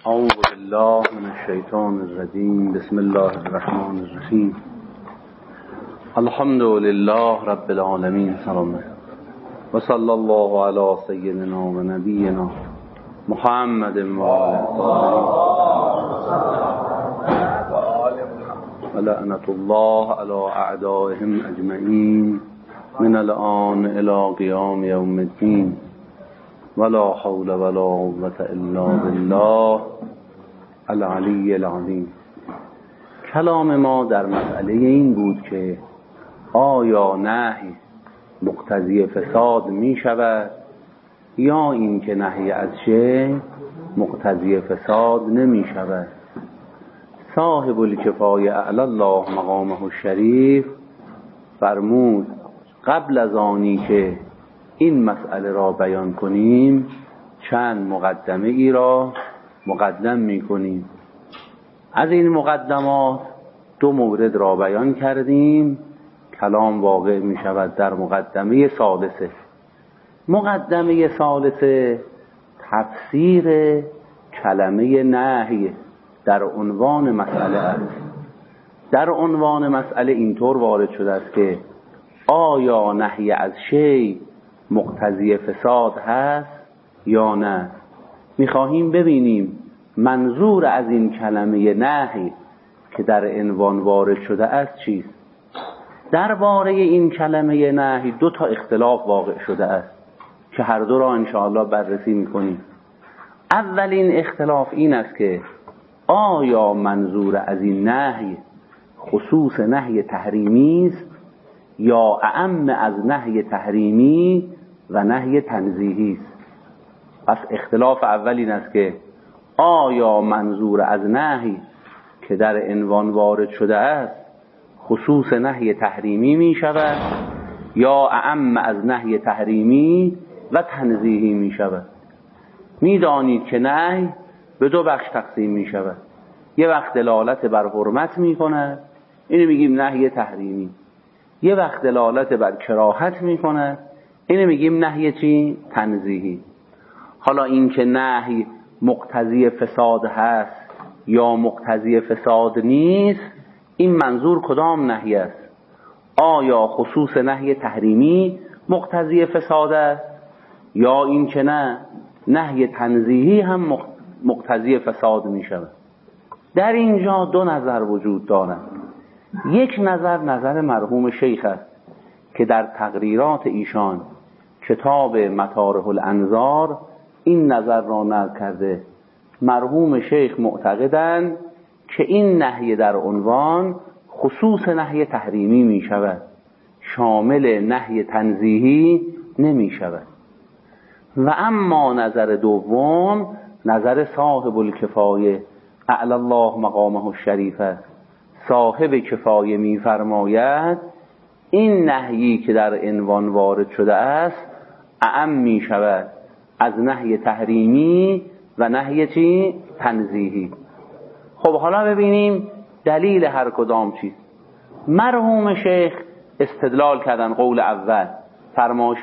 اعوذ بالله من الشیطان الرجیم. بسم الله الرحمن الرحیم. الحمد لله رب العالمین. سلام و صلی الله علی سیدنا و نبینا محمد و لعنت الله علی اعدائهم اجمعین من الان الی قیام یوم الدین ولا حول ولا قوة الا بالله العلی العظیم. کلام ما در مسئله این بود که آیا نهی مقتضی فساد می شود یا این که نهی از شیء مقتضی فساد نمی شود. صاحب الکفایه اعلی الله مقامه الشریف فرمود قبل از آنی که این مسئله را بیان کنیم چند مقدمه ای را مقدم می کنیم. از این مقدمات دو مورد را بیان کردیم. کلام واقع می شود در مقدمه ثالثه. مقدمه ثالثه تفسیر کلمه نهی در عنوان مسئله است. در عنوان مسئله اینطور وارد شده است که آیا نهی از شیء مقتضی فساد هست یا نه. میخواهیم ببینیم منظور از این کلمه نهی که در عنوان وارد شده است چیست. درباره این کلمه نهی دو تا اختلاف واقع شده است که هر دو را انشاءالله بررسی میکنیم. اولین اختلاف این است که آیا منظور از این نهی خصوص نهی تحریمی است یا اعم از نهی تحریمی و نهی تنزیهی است. پس اختلاف اول این است که آیا منظور از نهی که در عنوان وارد شده است خصوص نهی تحریمی می شود یا اعم از نهی تحریمی و تنزیهی می شود. می دانید که نهی به دو بخش تقسیم می شود. یه وقت دلالت بر حرمت می کند، اینو میگیم نهی تحریمی. یه وقت دلالت بر کراهت می کند، اینو میگیم نهی چی؟ تنزیهی. حالا این که نهی مقتضی فساد هست یا مقتضی فساد نیست، این منظور کدام نهی است؟ آیا خصوص نهی تحریمی مقتضی فساد است یا این که نه نهی تنزیهی هم مقتضی فساد می شود؟ در اینجا دو نظر وجود دارد. یک نظر مرحوم شیخ است که در تقریرات ایشان کتاب مطارح الانظار این نظر را نقل کرده. مرحوم شیخ معتقدند که این نهی در عنوان خصوص نهی تحریمی می شود، شامل نهی تنزیهی نمی شود. و اما نظر دوم نظر صاحب الکفایه اعلی الله مقامه الشریف است. صاحب کفایه می فرماید این نهیی که در عنوان وارد شده است اعم می شود از نهی تحریمی و نهی چی؟ تنزیهی. خب حالا ببینیم دلیل هر کدام چیست. مرحوم شیخ استدلال کردن قول اول، فرمایش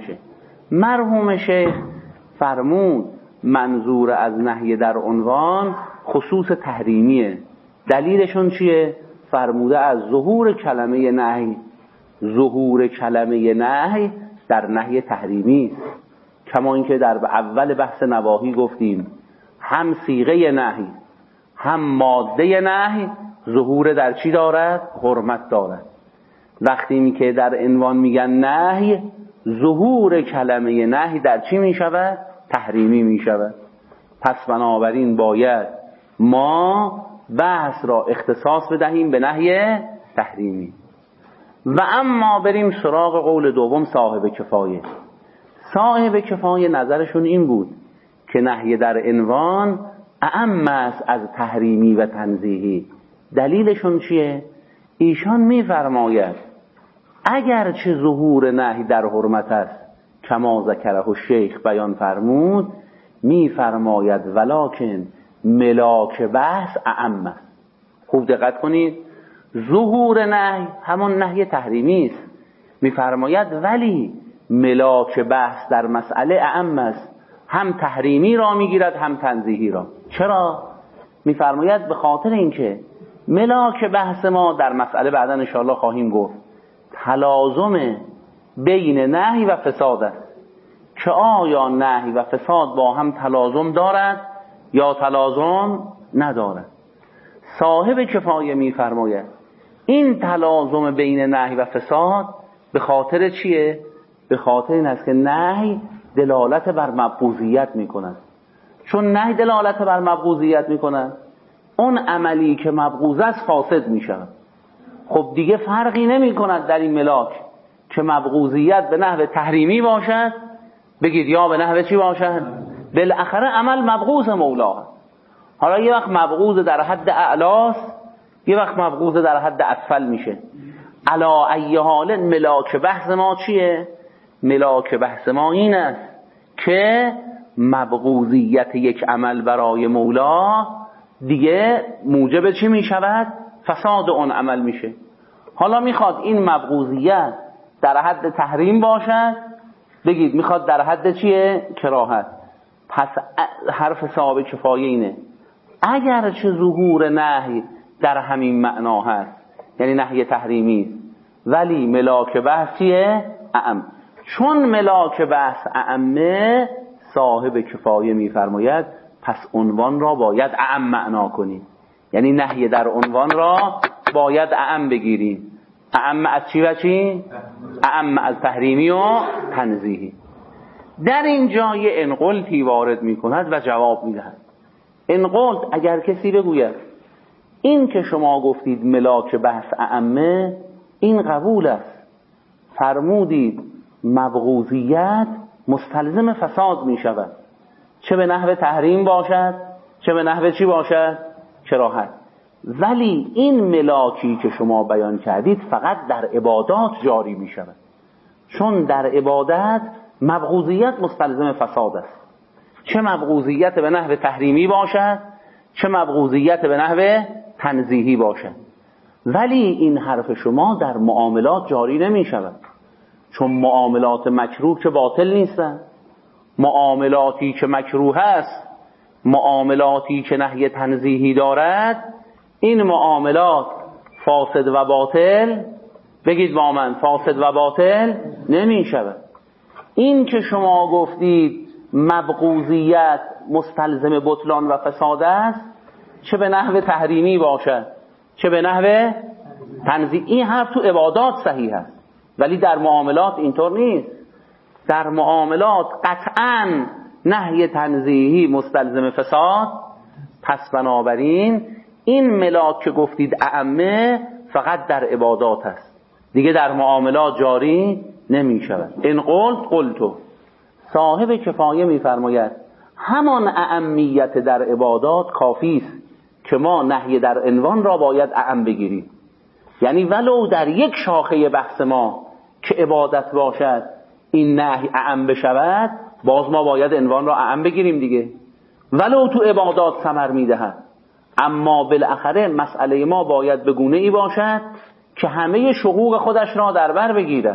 مرحوم شیخ فرمود منظور از نهی در عنوان خصوص تحریمیه. دلیلشون چیه؟ فرموده از ظهور کلمه نهی. ظهور کلمه نهی در نهی تحریمی است. کما اینکه در اول بحث نواهی گفتیم هم صیغه نهی هم ماده نهی ظهور در چی دارد؟ حرمت دارد. وقتی می که در عنوان میگن نهی، ظهور کلمه نهی در چی می شود؟ تحریمی می شود. پس بنابراین باید ما بحث را اختصاص بدهیم به نهی تحریمی. و اما بریم سراغ قول دوم صاحب کفایه. صاحب کفایه نظرشون این بود که نهی در عنوان اعم است از تحریمی و تنزیهی. دلیلشون چیه؟ ایشان میفرماید اگر چه ظهور نهی در حرمت است کما ذکره الشیخ بیان فرمود، میفرماید ولکن ملاک بحث اعم است. خوب دقت کنید، ظهور نهی همون نهی تحریمی است. میفرماید ولی ملاک بحث در مسئله اعم است، هم تحریمی را میگیرد هم تنزیهی را. چرا؟ میفرماید به خاطر اینکه ملاک بحث ما در مسئله بعدا انشاءالله خواهیم گفت تلازم بین نهی و فساد است که آیا نهی و فساد با هم تلازم دارد یا تلازم ندارد. صاحب کفایه میفرماید این تلازم بین نهی و فساد به خاطر چیه؟ به خاطر این است که نهی دلالت بر مبغوضیت میکند. چون نهی دلالت بر مبغوضیت میکند، اون عملی که مبغوض است فاسد میشود. خب دیگه فرقی نمیکند در این ملاک که مبغوضیت به نحو تحریمی باشد، بگید یا به نحو چی باشد، بالاخره عمل مبغوض مولا. حالا یه وقت مبغوض در حد اعلاست، یه وقت مبغوض در حد اسفل میشه. علا ای حال ملاک بحث ما چیه؟ ملاک بحث ما این است که مبغوضیت یک عمل برای مولا دیگه موجب چی میشود؟ فساد اون عمل میشه. حالا میخواد این مبغوضیت در حد تحریم باشد، بگید میخواد در حد چیه؟ کراهت. پس حرف صاحب کفایه اینه اگر چه ظهور نهی در همین معنا هست، یعنی نهی تحریمی، ولی ملاک بحث چیه؟ اعم. چون ملاک بحث اعمه، صاحب کفایه میفرماید پس عنوان را باید اعم معنا کنیم، یعنی نهی در عنوان را باید اعم بگیریم. اعم از چی و چی؟ اعم از تحریمی و تنزیهی. در اینجا یه انقلتی وارد میکند و جواب میدهد. انقلت اگر کسی بگوید این که شما گفتید ملاک بحث اعمه، این قبول است، فرمودید مبغوضیت مستلزم فساد می شود، چه به نحو تحریم باشد چه به نحو چی باشد؟ کراهت. ولی این ملاکی که شما بیان کردید فقط در عبادات جاری می شود، چون در عبادت مبغوضیت مستلزم فساد است، چه مبغوضیت به نحو تحریمی باشد چه مبغوضیت به نحو تنزیهی باشد. ولی این حرف شما در معاملات جاری نمی شود، چون معاملات مکروه که باطل نیستن. معاملاتی که مکروه است، معاملاتی که نهی تنزیهی دارد، این معاملات فاسد و باطل، بگید با من، فاسد و باطل نمی شود. این که شما گفتید مبغوضیت مستلزم بطلان و فساد است، چه به نحو تحریمی باشد چه به نحو تنزیهی، این حرف تو عبادات صحیح است، ولی در معاملات اینطور نیست. در معاملات قطعاً نهی تنزیهی مستلزم فساد. پس بنابراین این ملاک که گفتید اعمه فقط در عبادات است، دیگه در معاملات جاری نمی شود. این قلتو صاحب کفایه می فرماید همان اعمیت در عبادات کافی است که ما نهی در عنوان را باید اعم بگیریم. یعنی ولو در یک شاخه بحث ما که عبادت باشد این نهی اعم بشود، باز ما باید عنوان را اعم بگیریم دیگه، ولو تو عبادات ثمر میدهد. اما بالاخره مسئله ما باید به گونه ای باشد که همه شقوق خودش را در بر بگیرد.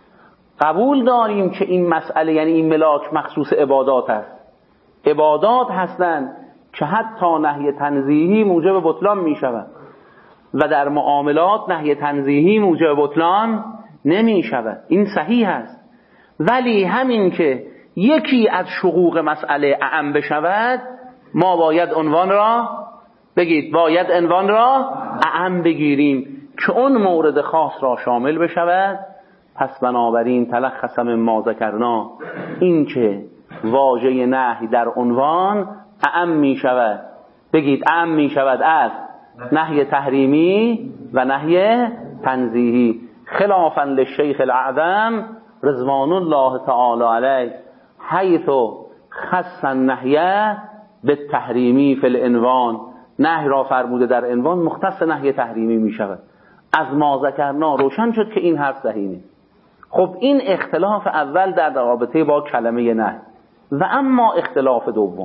قبول داریم که این مسئله، یعنی این ملاک، مخصوص عبادات است. عبادات هستند که حتی نهی تنزیهی موجب بطلان می شود و در معاملات نهی تنزیهی موجب بطلان نمی شود. این صحیح است. ولی همین که یکی از شقوق مسئله اعم بشود، ما باید عنوان را، بگید، باید عنوان را اعم بگیریم که اون مورد خاص را شامل بشود. پس بنابراین تلخص ما ذکرنا، این که واژه نهی در عنوان اعم می شود، بگید اعم می شود از نهی تحریمی و نهی تنزیهی، خلافا للشیخ الاعظم رضوان الله تعالی علیه حیث خص النهی بالتحریمی فی العنوان. نهی را فرموده در عنوان مختص نهی تحریمی می شود. از ما ذکرنا روشن شد که این حرف صحیح نیست. خب این اختلاف اول در رابطه با کلمه نهی. و اما اختلاف دوم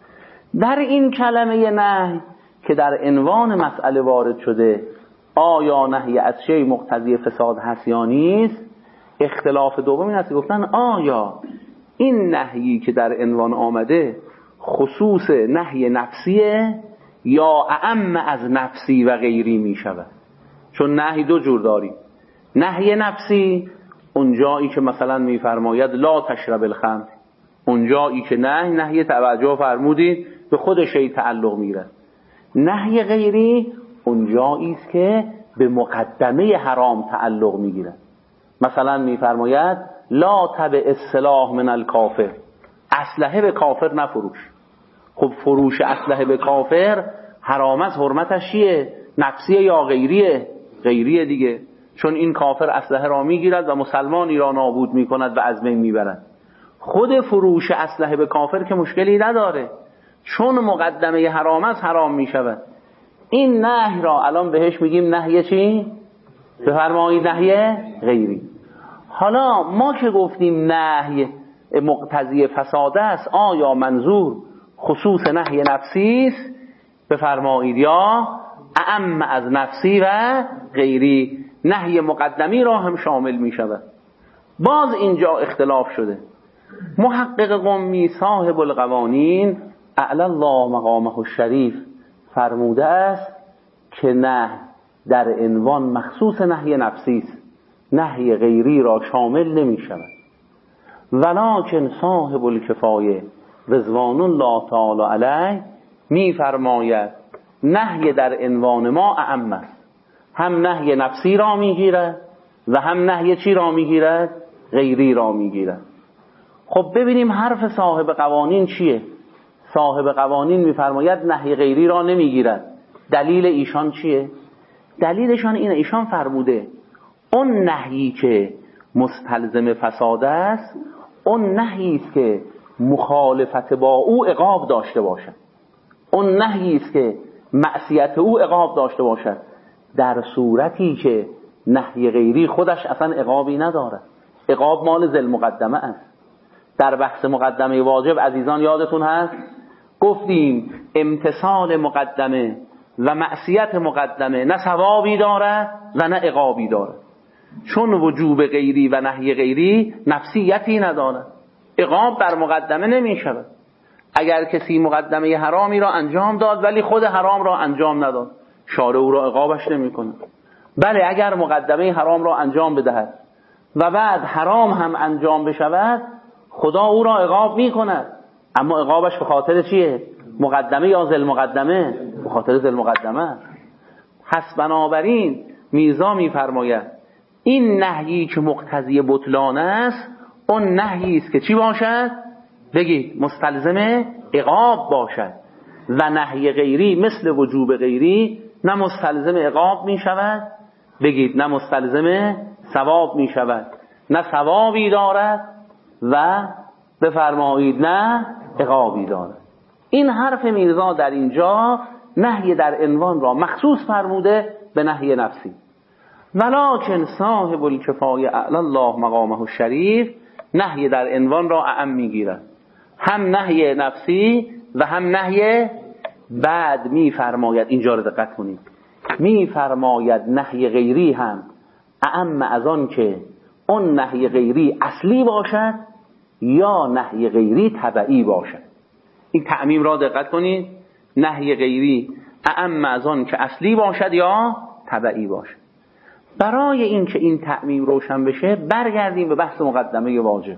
در این کلمه نهی که در عنوان مسئله وارد شده، آیا نهی از شیء مقتضی فساد هست یا نیست؟ اختلاف دوم این است که گفتن آیا این نهیی که در عنوان آمده خصوص نهی نفسیه یا اعم از نفسی و غیری می شود. چون نهی دو جور داریم. نهی نفسی اونجایی که مثلا میفرماید لا تشرب الخمر، اونجایی که نهی توجه فرمودید به خود شی تعلق میگیرد. نهی غیری اونجایی است که به مقدمه حرام تعلق میگیرد. مثلا میفرماید لا تبع السلاح من الکافر، اسلحه به کافر نفروش. خب فروش اسلحه به کافر حرام است، حرمتش چیه؟ نفسیه یا غیریه؟ غیریه دیگه، چون این کافر اسلحه را میگیرد و مسلمانی را نابود میکند و از بین میبرد. خود فروش اسلحه به کافر که مشکلی نداره، چون مقدمه حرام است حرام میشود. این نهی را الان بهش میگیم نهی چی؟ بفرمایید نهی غیری. حالا ما که گفتیم نهی مقتضی فساد است، آیا منظور خصوص نهی نفسی است بفرمایید یا اعم از نفسی و غیری؟ نهی مقدمی را هم شامل می شود. باز اینجا اختلاف شده. محقق قمی صاحب القوانین اعلی الله مقامه الشریف فرموده است که نه در عنوان مخصوص نهی نفسی است، نهی غیری را شامل نمی شود. ولکن صاحب الکفایه رضوان الله تعالی علیه می فرماید نهی در عنوان ما اعم است، هم نهی نفسی را می گیرد و هم نهی چی را می گیرد؟ غیری را می گیرد. خب ببینیم حرف صاحب قوانین چیه؟ صاحب قوانین می فرماید نهی غیری را نمی گیرد. دلیل ایشان چیه؟ دلیلشان اینه، ایشان فرموده اون نهی که مستلزم فساد است، اون نهی است که مخالفت با او عقاب داشته باشد، اون نهی است که معصیت او عقاب داشته باشد، در صورتی که نهی غیری خودش اصلا عقابی ندارد. عقاب مال ذل مقدمه است. در بحث مقدمه واجب عزیزان یادتون هست گفتیم امتثال مقدمه و معصیت مقدمه نه ثوابی دارد و نه عقابی دارد، چون وجوب غیری و نهی غیری نفسیتی ندارد، عقاب بر مقدمه نمی شود. اگر کسی مقدمه حرامی را انجام داد ولی خود حرام را انجام نداد، شارع او را عقابش نمی کند. بله اگر مقدمه حرام را انجام بدهد و بعد حرام هم انجام بشود، خدا او را عقاب می کند، اما عقابش به خاطر چیه؟ مقدمه یا ذل مقدمه؟ به خاطر ذل مقدمه. پس بنابراین میرزا میفرماید این نهیی که مقتضی بطلان است، اون نهیی است که چی باشد؟ بگید مستلزم عقاب باشد. و نهی غیری مثل وجوب غیری نه مستلزم عقاب می شود، بگید نه مستلزم ثواب می شود، نه ثوابی دارد و بفرمایید نه عقابی دارد. این حرف میرزا در اینجا نهی در عنوان را مخصوص فرموده به نهی نفسی. ولکن صاحب الکفایه اعلی الله مقامه الشریف نهی در عنوان را اعم میگیرد، هم نهی نفسی و هم نهی. بعد میفرماید اینجا رو دقت کنید، میفرماید نهی غیری هم اعم از آن که اون نهی غیری اصلی باشد یا نهی غیری تبعی باشد. این تعمیم را دقت کنید، نهی غیری اعم از آن که اصلی باشد یا تبعی باشد. برای اینکه این تعمیم روشن بشه برگردیم به بحث مقدمه واجب.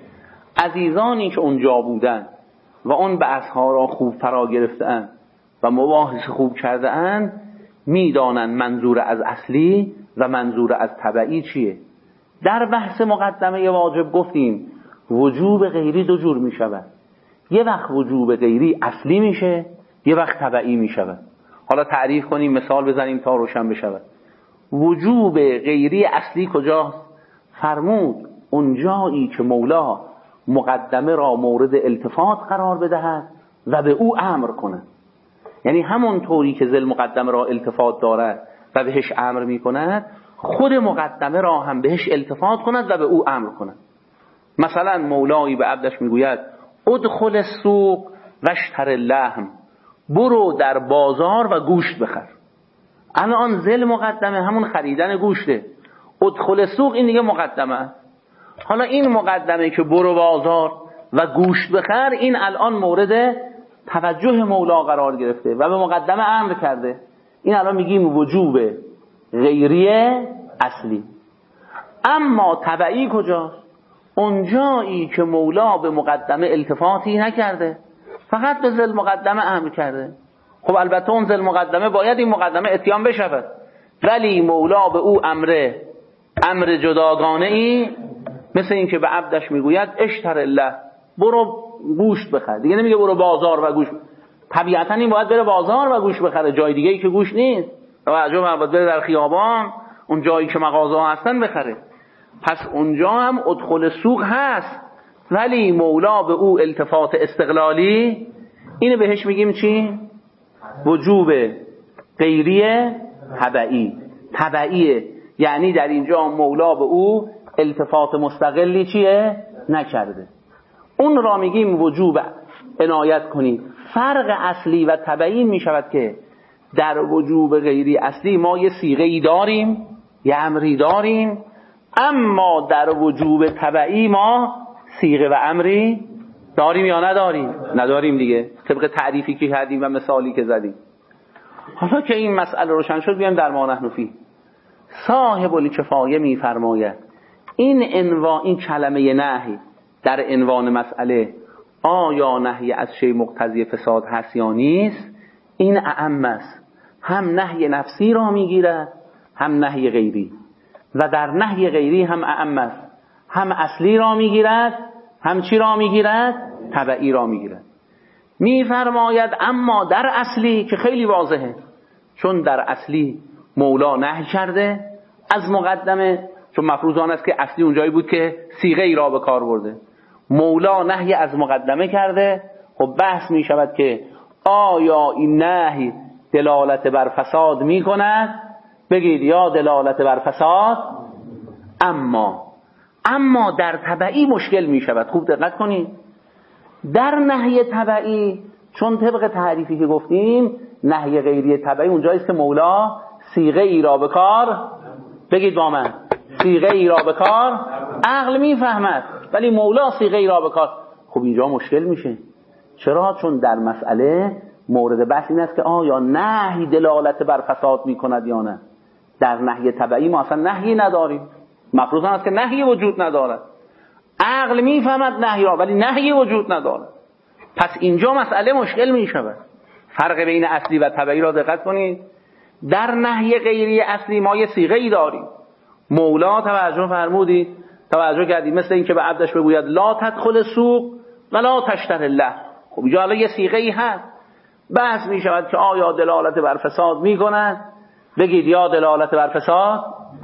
عزیزانی که اونجا بودن و اون بحث‌ها را خوب فرا گرفتن و مباحث خوب کرده اند میدانند منظور از اصلی و منظور از تبعی چیه. در بحث مقدمه واجب گفتیم وجوب غیری دو جور می شود، یه وقت وجوب غیری اصلی میشه، یه وقت تبعی می شود. حالا تعریف کنیم، مثال بزنیم تا روشن بشود. وجوب غیری اصلی کجاست؟ فرمود اونجایی که مولا مقدمه را مورد التفات قرار بدهد و به او امر کند. یعنی همون طوری که ذل مقدمه را التفات دارد و بهش امر می کند، خود مقدمه را هم بهش التفات کند و به او امر کند. مثلا مولایی به عبدش میگوید ادخل السوق واشتر اللحم، برو در بازار و گوشت بخر. الان ذل مقدمه همون خریدن گوشته، ادخل السوق این دیگه مقدمه. حالا این مقدمه که برو بازار و گوشت بخر این الان مورد توجه مولا قرار گرفته و به مقدمه امر کرده. این الان میگیم وجوب غیری اصلی. اما تبعی کجاست؟ اونجایی که مولا به مقدمه التفاتی نکرده، فقط به ذل مقدمه امر کرده. خب البته اون ذل مقدمه باید این مقدمه اتیان بشود، ولی مولا به او امر جداگانه ای، مثل این که به عبدش میگوید اشتر الله، برو گوشت بخر. دیگه نمیگه برو بازار و گوشت. طبیعتا این باید بره بازار و گوشت بخره، جای دیگه ای که گوشت نیست. توجه باید بره در خیابان، اون جایی که مغازه ها هستن بخره. پس اونجا هم ادخل سوق هست، ولی مولا به او التفات استقلالی، اینو بهش میگیم چی؟ وجوب غیری تبعیه. یعنی در اینجا مولا به او التفات مستقلی چیه؟ نکرده. اون را میگیم وجوب عنایت کنید. فرق اصلی و تبعی میشود که در وجوب غیری اصلی ما یه صیغه‌ای داریم، یه امری داریم، اما در وجوب تبعی ما صیغه و امری داریم یا نداریم؟ نداریم دیگه، طبق تعریفی که کردیم و مثالی که زدیم. حالا که این مسئله روشن شد، بیایم در ما نحن فیه. صاحب الکفایه میفرماید این کلمه نهی در عنوان مسئله آیا نهی از شی مقتضی فساد هست یا نیست، این اعم است. هم نهی نفسی را میگیره، هم نهی غیری، و در نهی غیری هم اعم است. هم اصلی را میگیرد، هم چی را میگیرد؟ تبعی را میگیرد. میفرماید اما در اصلی که خیلی واضحه، چون در اصلی مولا نهی کرده از مقدمه، چون مفروض آن است که اصلی اونجایی بود که صیغه ای را به کار برده، مولا نهی از مقدمه کرده. خب بحث می شود که آیا این نهی دلالت بر فساد می کند؟ بگید یا دلالت بر فساد. اما در تبعی مشکل می شود. خوب دقت کنید، در نهی تبعی، چون طبق تعریفی که گفتیم نهی غیری تبعی اونجایی است که مولا صیغه ای را به کار، بگید با من، صیغه ای را به کار عقل میفهمد، ولی مولا صیغه ای را به کار. خب اینجا مشکل میشه. چرا؟ چون در مسئله مورد بحث این است که آیا نهی دلالت بر فساد میکند یا نه. در نهی تبعی ما اصلا نهی نداریم، مفروض است که نهی وجود ندارد. عقل میفهمد نهی را، ولی نهی وجود ندارد. پس اینجا مسئله مشکل میشود. فرق بین اصلی و تبعی را دقت کنید. در نهی غیری اصلی ما یه صیغه ای داریم، مولا توجه کردید، مثل این که به عبدش بگوید لا تدخل سوق ولا تشتر الله. خب اینجا الان یه صیغه ای هست. بحث می شود که آیا دلالت بر فساد می کند؟ بگید یا دلالت بر فساد.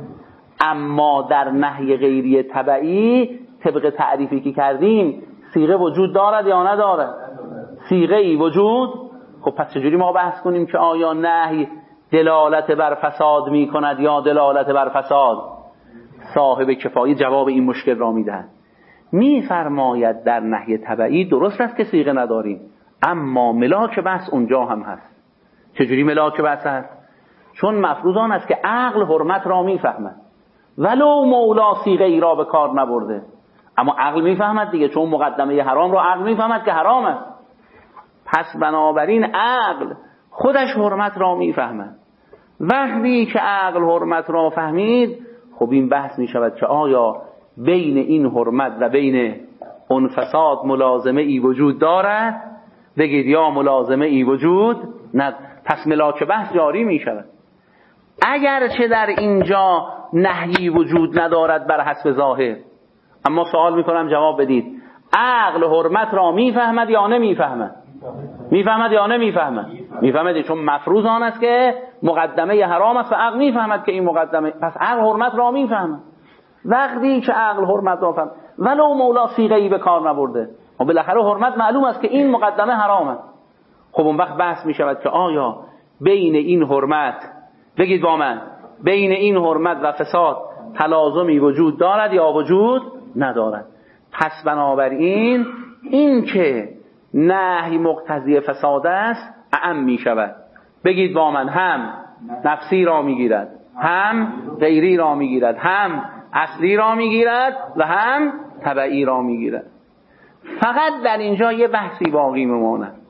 اما در نهی غیری تبعی طبق تعریفی که کردیم صیغه وجود دارد یا ندارد؟ صیغه ای وجود. خب پس چجوری ما بحث کنیم که آیا نهی دلالت بر فساد می کند یا دلالت بر فساد؟ صاحب کفایه جواب این مشکل را میدهد. میفرماید در نهی تبعی درست است که صیغه نداریم، اما ملاک بحث اونجا هم هست. چجوری ملاک بحث هست؟ چون مفروض آن است که عقل حرمت را میفهمد، ولو مولا صیغه ای را به کار نبرده، اما عقل میفهمد دیگه، چون مقدمه حرام را عقل میفهمد که حرام است. پس بنابراین عقل خودش حرمت را میفهمد. وقتی که عقل حرمت را فهمید، خب این بحث می شود که آیا بین این حرمت و بین اون فساد ملازمه ای وجود دارد؟ بگید یا ملازمه ای وجود ند. پس ملاک بحث جاری می شود. اگرچه در اینجا نهی وجود ندارد بر حسب ظاهر، اما سوال می کنم جواب بدید، عقل حرمت را می فهمد یا نمی فهمد؟ میفهمد یا نمیفهمد؟ میفهمد، چون مفروض آن است که مقدمه حرام است و عقل میفهمد که این مقدمه، پس عقل حرمت را میفهمد. وقتی که عقل حرمت را فهمد ولو مولا صیغه ای به کار نبرده، و بالاخره حرمت معلوم است که این مقدمه حرام است. خب اون وقت بحث میشود که آیا بین این حرمت، بگید با من، بین این حرمت و فساد تلازمی وجود دارد یا وجود ندارد؟ پس بنابراین این که نهی مقتضی فساد است اعم می شود. بگید با من، هم نفسی را می گیرد، هم غیری را می گیرد، هم اصلی را می گیرد و هم تبعی را می گیرد. فقط در اینجا یه بحثی باقی میماند.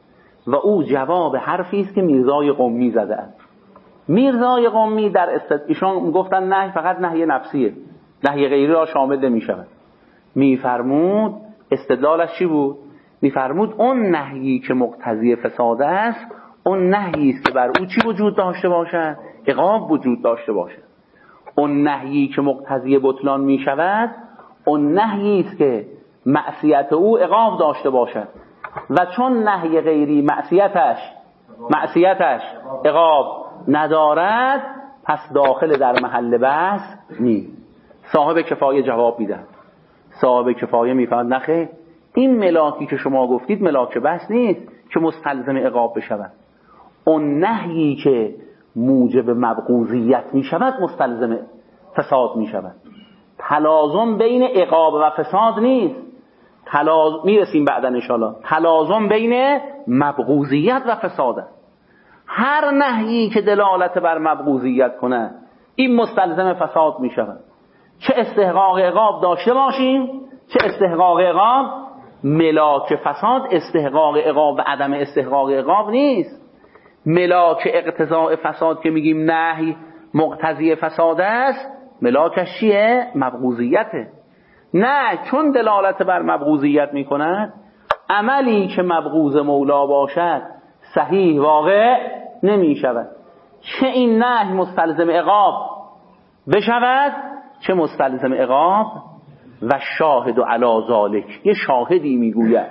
و او جواب حرفی است که میرزای قمی زده است. میرزای قمی در ایشان گفتن نهی فقط نهی نفسیه، نهی غیری را شامل نمی‌شود. میفرمود استدلالش چی بود؟ میفرمود اون نهیی که مقتضی فساد است اون نهیی است که بر او چی وجود داشته باشد؟ عقاب وجود داشته باشد. اون نهیی که مقتضی بطلان میشود اون نهیی است که معصیت او عقاب داشته باشد و چون نهی غیری معصیتش عقاب ندارد پس داخل در محل بحث نیست. صاحب کفایه جواب میدن. صاحب کفایه میفهمد نخیر، این ملاکی که شما گفتید ملاک بحث نیست که مستلزم عقاب بشود. اون نهیی که موجب مبغوضیت میشود مستلزم فساد میشود. تلازم بین عقاب و فساد نیست، میرسیم بعدا انشاءالله. تلازم بین مبغوضیت و فساد است. هر نهیی که دلالت بر مبغوضیت کنه این مستلزم فساد میشود. چه استحقاق عقاب داشته باشیم چه استحقاق عقاب، ملاک فساد استحقاق عقاب و عدم استحقاق عقاب نیست. ملاک اقتضاء فساد که میگیم نهی مقتضی فساد است ملاکش چیه؟ مبغوضیته. نه، چون دلالت بر مبغوضیت میکند عملی که مبغوض مولا باشد صحیح واقع نمیشود. چه این نهی مستلزم عقاب بشود چه مستلزم عقاب. و شاهد و علی ذالک، یه شاهدی میگوید،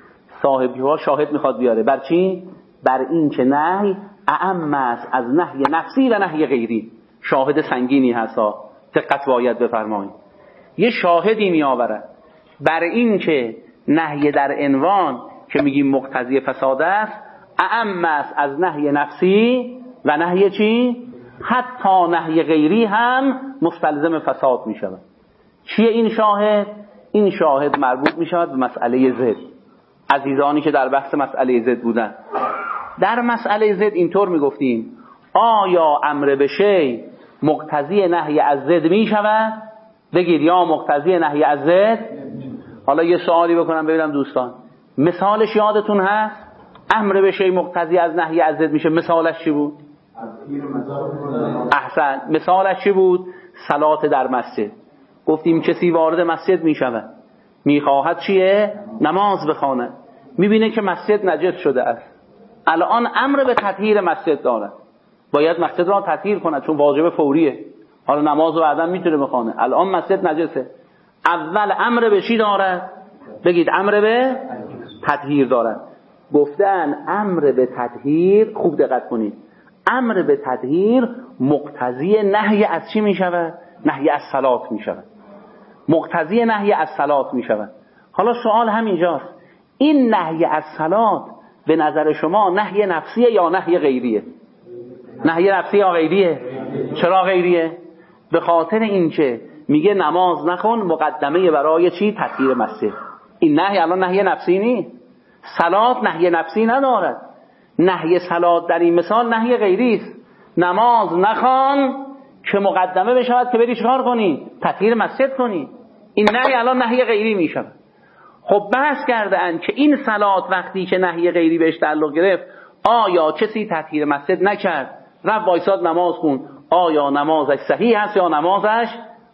صاحب شاهد میخواد بیاره بر چی؟ بر این که نهی اعم است از نهی نفسی و نهی غیری. شاهد سنگینی هستا، دقت باید بفرمایید. یه شاهدی میآورد بر این که نهی در عنوان که میگیم مقتضی فساد است اعم است از نهی نفسی و نهی چی؟ حتی نهی غیری هم مستلزم فساد میشود. چیه این شاهد؟ این شاهد مربوط میشود به مسئله زد. عزیزانی که در بحث مسئله زد بودن، در مسئله زد اینطور میگفتیم آیا امر به شی مقتضی نهی از زد میشود؟ بگید یا مقتضی نهی از زد. حالا یه سوالی بکنم ببینم دوستان، مثالش یادتون هست؟ امر به شی مقتضی از نهی از زد میشه، مثالش چی بود؟ احسن، مثالش چی بود؟ صلات در مسجد. گفتیم کسی وارد مسجد میشود میخواهد چیه؟ نماز بخواند، میبینه که مسجد نجس شده است. الان امر به تطهیر مسجد دارد، باید مسجد را تطهیر کند چون واجب فوریه. حالا نماز رو بعداً میتونه بخونه، الان مسجد نجسه. اول امر به چی دارد؟ بگید امر به تطهیر دارد. گفتن امر به تطهیر، خوب دقت کنید، امر به تطهیر مقتضی نهی از چی میشود؟ نهی از صلات میشود. مقتضی نهی از صلات میشود. حالا سوال همینجاست، این نهی از صلات به نظر شما نهی نفسیه یا نهی غیریه؟ نهی نفسی یا غیریه؟ چرا غیریه؟ به خاطر اینکه میگه نماز نخون مقدمه برای چی؟ تطهیر مسجد. این نهی الان نهی نفسی نیست. صلات نهی نفسی ندارد. نهی صلات در این مثال نهی غیری است. نماز نخوان که مقدمه بشود که بری چیکار کنی؟ تطهیر مسجد کنی. این نهی الان نهی غیری میشود. خب بحث کردن که این صلات وقتی که نهی غیری بهش تعلق گرفت، آیا کسی تطهیر مسجد نکرد رفت وایساد نماز خون، آیا نمازش صحیح است یا نمازش،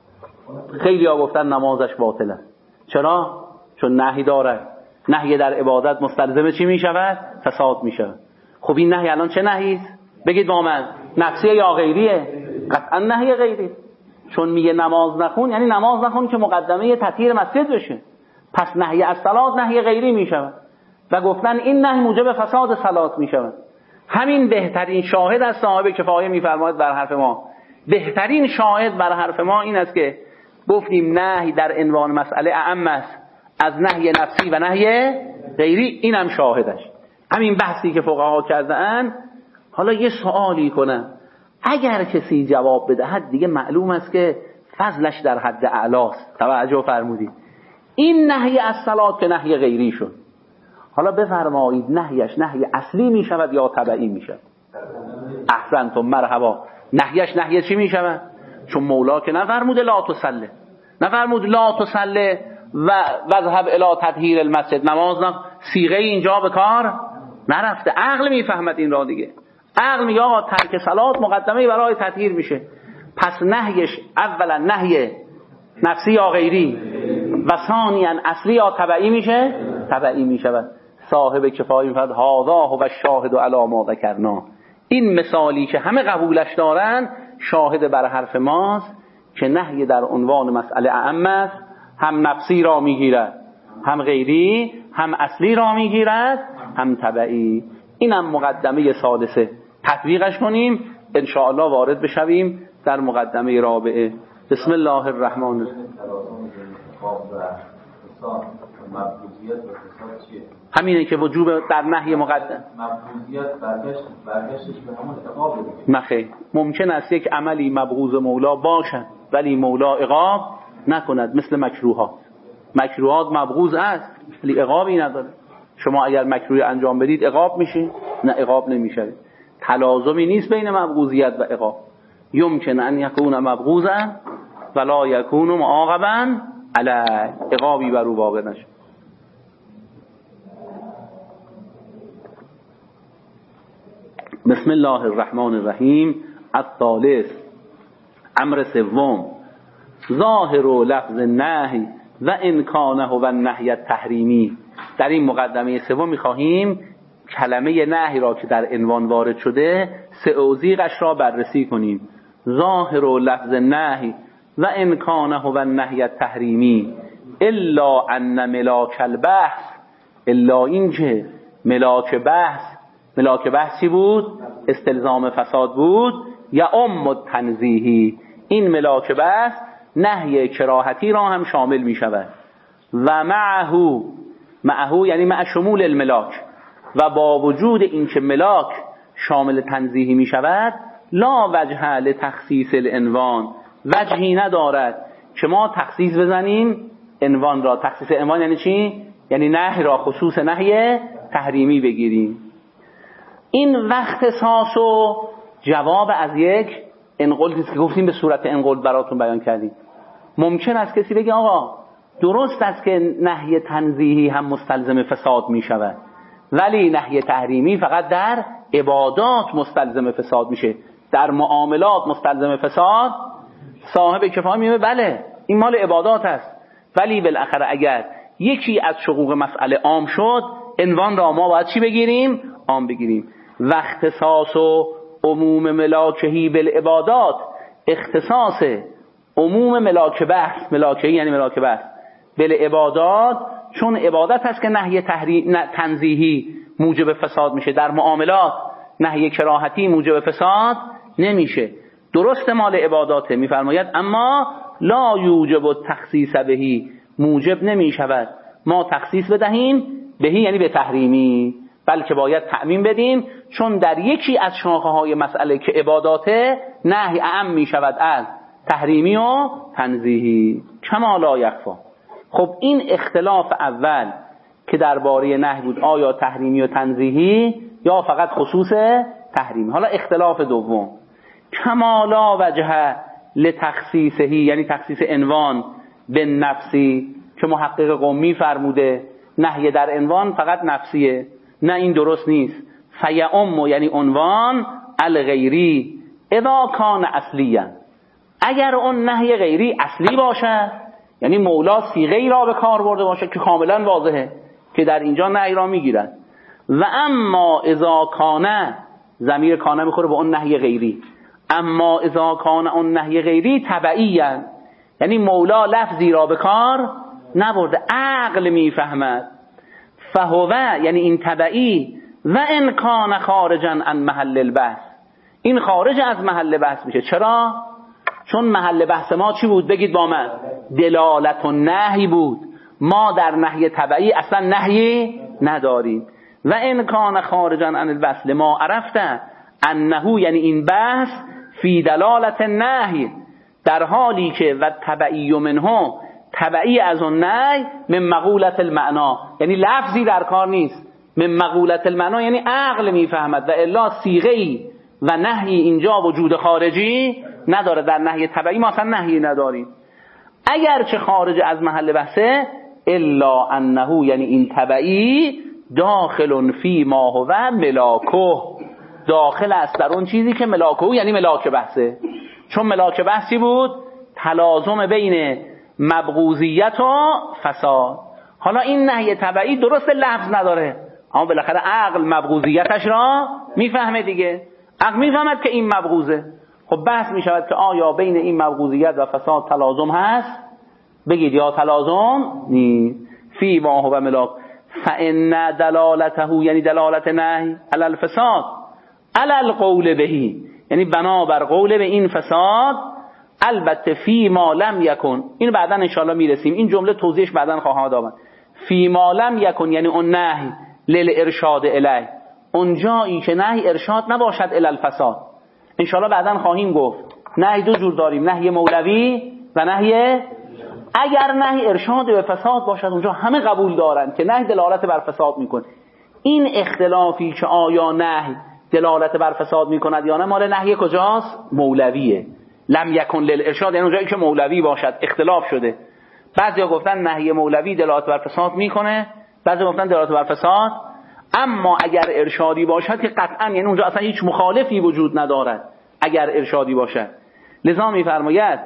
خیلی ها گفتن نمازش باطل است. چرا؟ چون نهی دارد. نهی در عبادت مستلزم چی می شود؟ فساد می شود. خب این نهی الان چه نهی است؟ بگید با من، نفسیه یا غیریه؟ قطعا نهی غیری، چون میگه نماز نخون یعنی نماز نخون که مقدمه تطهیر مسجد بشه. پس نهی از صلات نهی غیری می شود و گفتن این نهی موجب فساد صلات می شود. همین بهترین شاهد از صاحب کفایه میفرماید بر حرف ما. بهترین شاهد بر حرف ما این است که گفتیم نهی در عنوان مسئله اعم است از نهی نفسی و نهی غیری. اینم شاهدش همین بحثی که فقها کردن. حالا یه سوالی کنم، اگر کسی جواب بدهد دیگه معلوم است که فضلش در حد اعلاست. توجه فرمودید، این نهی از صلات که نهی غیری شد. حالا بفرمایید نهیش نهی اصلی می شود یا تبعی می شود؟ احسنتم، مرحبا. نهیش نهی چی می شود؟ چون مولا که نفرمود لا تصلی، نفرمود لا تصلی و ذهب الی تطهیر المسجد، نماز نه، صیغه اینجا به کار نرفته. عقل میفهمد این را دیگه. عقل میگه آقا ترک صلات مقدمه برای تطهیر میشه. پس نهیش اولا نهی نفسی یا غیری و ثانیاً اصلی یا تبعی میشه، تبعی میشود. صاحب کفایه میفرد هذا هو الشاهد علی ما ذکرنا. این مثالی که همه قبولش دارن شاهد بر حرف ماست که نهی در عنوان مسئله اعم است، هم نفسی را میگیرد، هم غیری، هم اصلی را میگیرد، هم تبعی. اینم مقدمه سادسه. تطبیقش کنیم ان شاء الله وارد بشویم در مقدمه رابعه. بسم الله الرحمن الرحیم. همینه که وجوب در نهی مقدم مبغوضیت برگشتش به همون عقاب دیگه. نخیر، ممکن است یک عملی مبغوض مولا باشد ولی مولا عقاب نکند، مثل مکروهات. مکروهات مبغوض است ولی عقابی نداره. شما اگر مکروه انجام بدید عقاب میشه؟ نه، عقاب نمیشه. تلازمی نیست بین مبغوضیت و عقاب. یمکن ان یکون مبغوضا ولا یکون معاقبا علی، عقابی بر او واقع نشه. بسم الله الرحمن الرحیم. الثالث، امر سوم، ظاهر و لفظ نهی و امکانه و نهی تحریمی. در این مقدمه سوم می‌خواهیم کلمه نهی را که در عنوان وارد شده سئوزیقش را بررسی کنیم. ظاهر و لفظ نهی و امکانه و نهی تحریمی الا ان ملاک البحث، الا اینکه ملاک بحث چی بود؟ استلزام فساد بود. یا تنزیهی، این ملاک بحث نهی کراهتی را هم شامل می شود. و معه یعنی مع شمول الملاک، و با وجود اینکه ملاک شامل تنزیهی می شود لا وجه لتخصیص العنوان، وجهی ندارد که ما تخصیص بزنیم عنوان را. تخصیص عنوان یعنی چی؟ یعنی نهی را خصوص نهی تحریمی بگیریم. این وقت اختصاص و جواب از یک انقلتی که گفتیم به صورت انقلت براتون بیان کردیم. ممکن است کسی بگه آقا درست است که نهی تنزیهی هم مستلزم فساد می شود ولی نهی تحریمی فقط در عبادات مستلزم فساد میشه، در معاملات مستلزم فساد. صاحب کفایه میگه بله این مال عبادات است ولی بالاخره اگر یکی از حقوق مسئله عام شد عنوان را ما باید چی بگیریم؟ عام بگیریم. و اختصاص و عموم ملاکهی بالعبادات، اختصاص عموم ملاک بحث، ملاکهی یعنی ملاک بحث بالعبادات، چون عبادت هست که نهی تنزیهی موجب فساد میشه، در معاملات نهی کراهتی موجب فساد نمیشه. درست مال عباداته، میفرماید اما لا یوجب التخصیص بهی، موجب نمیشود ما تخصیص بدهیم بهی یعنی به تحریمی، بلکه باید تعمیم بدیم، چون در یکی از شاخه های مسئله که عباداته نهی اعم می شود از تحریمی و تنزیهی. کما لا یخفا. خب این اختلاف اول که درباره نهی بود، آیا تحریمی و تنزیهی یا فقط خصوص تحریمی. حالا اختلاف دوم، کما لا وجه لتخصیصهی یعنی تخصیص عنوان به نفسی، که محقق قمی فرموده نهی در عنوان فقط نفسیه. نه، این درست نیست. فیعم یعنی عنوان الغیری اذا کان اصلیا، اگر اون نهی غیری اصلی باشه یعنی مولا صیغه‌ای را به کار برده باشه که کاملا واضحه که در اینجا نهی را میگیرد. و اما اذا کان، ضمیر کان میخوره به اون نهی غیری، اما اذا کان اون نهی غیری تبعیاً یعنی مولا لفظی را به کار نبرده، عقل میفهمد. فهو یعنی این تبعی و ان کان خارجا عن محل البحث، این خارج از محل بحث میشه. چرا؟ چون محل بحث ما چی بود؟ بگید با من. دلالت و نهی بود. ما در نهی تبعی اصلا نهی نداریم. و ان کان خارجا عن البحث لما عرفت انه یعنی این بحث فی دلالت نهی، در حالی که و تبعی منه تبعی از اون نهی من مقولت المعنا یعنی لفظی در کار نیست، من مقولت المعنا یعنی عقل میفهمد و الا صیغه‌ای و نهی اینجا وجود خارجی نداره. در نهی تبعی ما اصلا نهی نداریم، اگر چه خارج از محل بحثه، الا انه یعنی این تبعی داخل فی ما هو ملاکه، داخل است در اون چیزی که ملاکه یعنی ملاک بحثه. چون ملاک بحثی بود تلازم بین مبغوضیت و فساد. حالا این نهی تبعی درست لفظ نداره، اما بالاخره عقل مبغوضیتش را میفهمه دیگه. عقل میفهمد که این مبغوضه. خب بحث میشود که آیا بین این مبغوضیت و فساد تلازم هست؟ بگید یا تلازم نیست. فی ما هو ملاک فان دلالته یعنی دلالت نهی علی الفساد علی القول بهی، یعنی بنابر قول به این فساد. البته فی ما لم یکن، این بعدا ان شاء الله میرسیم، این جمله توضیحش بعدا خواهم داد. فی ما لم یکن یعنی اون نهی للارشاد الیه، اون جایی که نهی ارشاد نباشد الی الفساد. ان شاء الله بعدا خواهیم گفت نهی دو جور داریم، نهی مولوی و نهی. اگر نهی ارشاد به فساد باشد اونجا همه قبول دارند که نهی دلالت بر فساد میکنه. این اختلافی که آیا نهی دلالت بر فساد میکند یا نه مال نهی کجاست؟ مولویه. لم یکن للارشاد یعنی اونجایی که مولوی باشد اختلاف شده. بعضیا گفتن نهی مولوی دلالت بر فساد میکنه، بعضیا گفتن دلالت بر فساد. اما اگر ارشادی باشد که قطعا یعنی اونجا اصلا هیچ مخالفی وجود ندارد اگر ارشادی باشد. لذا میفرماید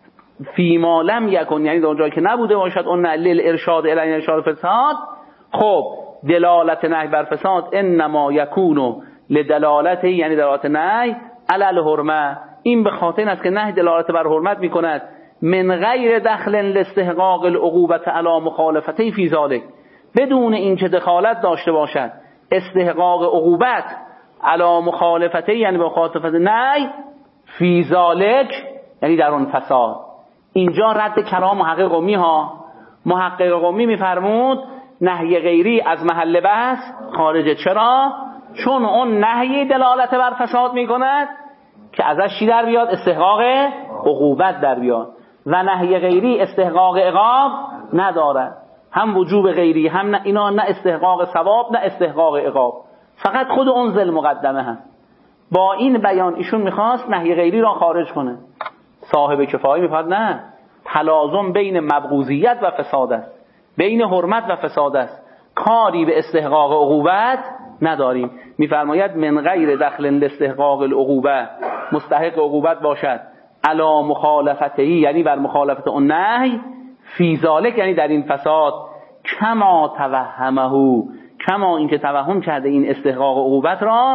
فی ما لم یکن یعنی در اونجایی که نبوده باشد اون للارشاد الی ارشاد فساد. خب دلالت نهی بر فساد انما یکون لدلالت یعنی دلالت نهی علی الحرمه، این به خاطر است که نهی دلالت بر حرمت میکند من غیر دخل لاستحقاق العقوبه علی مخالفته فی ذلک، بدون اینکه دخالت داشته باشد استحقاق عقوبت علی مخالفته یعنی به مخالفت نهی فی ذلک یعنی در اون فساد. اینجا رد کلام محقق قمی ها. محقق قمی میفرمود نهی غیری از محل بحث خارجه. چرا؟ چون اون نهی دلالت بر فساد میکند که ازش چی در بیاد؟ استحقاق عقوبت در بیاد. و نهی غیری استحقاق عقاب ندارد، هم وجوب غیری هم نه اینا، نه استحقاق ثواب نه استحقاق عقاب، فقط خود انزل مقدمه هست. با این بیان ایشون میخواست نهی غیری را خارج کنه. صاحب کفایی میفرد نه، تلازم بین مبغوضیت و فساد است، بین حرمت و فساد است، کاری به استحقاق عقوبت نداریم. میفرماید من غیر دخل لاستحقاق العقوبه، مستحق عقوبت باشد علی مخالفته یعنی بر مخالفت اون نهی فی ذالک یعنی در این فساد، کما توهمه کما اینکه توهم کرده این استحقاق عقوبت را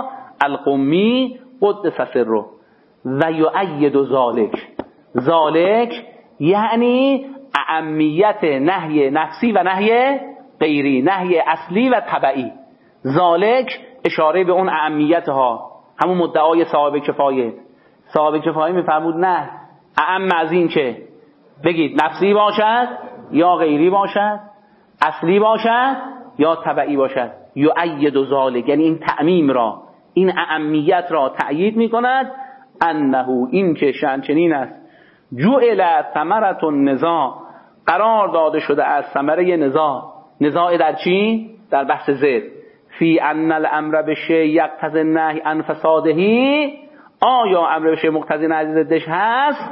القمی قدس سره و یؤید ذالک. ذالک یعنی اهمیت نهی نفسی و نهی غیری، نهی اصلی و تبعی. ذالک اشاره به اون اهمیت ها، همون مدعای صاحب کفایه. صاحب کفایه میفرمود نه اعم از این که بگید نفسی باشد یا غیری باشد، اصلی باشد یا تبعی باشد. یؤید ذالک یعنی این تعمیم را، این اهمیت را تأیید میکند. انه این که شأن چنین است، جعل ثمرة النزاع قرار داده شده از ثمره نزاع. نزاع در چی؟ در بحث زد. فی ان الامر بشیء یقتضی النهی عن فساده، آیا امر بشیء مقتضی نهی ضدش هست؟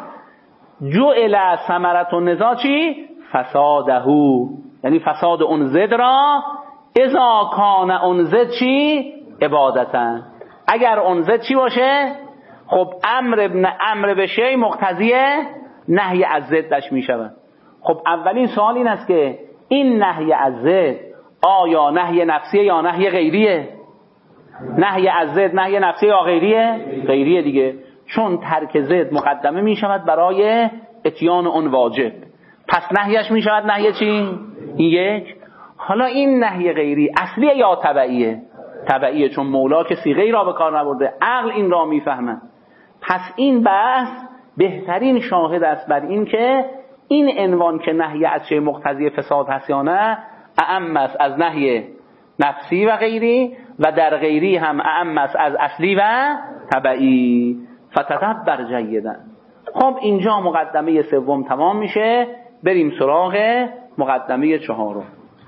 جعل ثمرة النزاع چی؟ فساده، یعنی فساد اون زد را. اذا کان اون زد چی؟ عبادتن، اگر اون زد چی باشه؟ خب امر به شیء مقتضی نهی از ضدش می شود. خب اولین سوال این است که این نهی از ضد آیا نهی نفسیه یا نهی غیریه؟ نهی از ضد نهی نفسیه یا غیریه؟ غیریه دیگه، چون ترک ضد مقدمه می شود برای اتیان اون واجب. پس نهیش می شود نهی چی؟ این یک. حالا این نهی غیری اصلیه یا تبعیه؟ تبعیه، چون مولا کسی غیر را به کار نبرده، عقل این را میفهمه. پس این بحث بهترین شاهد است بر این که این عنوان که نهی از چه مقتضی فساد هست یا نه اعم است از نهی نفسی و غیری، و در غیری هم اعم است از اصلی و تبعی. فتدبر جیدا. خب اینجا مقدمه سوم تمام میشه، بریم سراغ مقدمه چهارم.